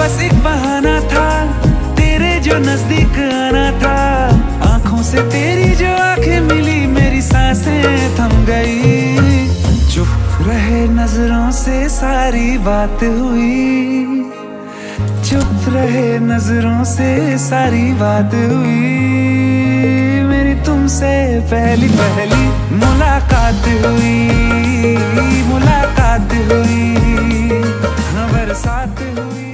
बस एक बहाना था तेरे जो नजदीक आना था। आंखों से तेरी जो आंखें मिली मेरी सांसें थम गई। चुप रहे नजरों से सारी बात हुई, चुप रहे नजरों से सारी बात हुई। मेरी तुमसे पहली पहली मुलाकात हुई, मुलाकात हुई, हाँ बरसात हुई।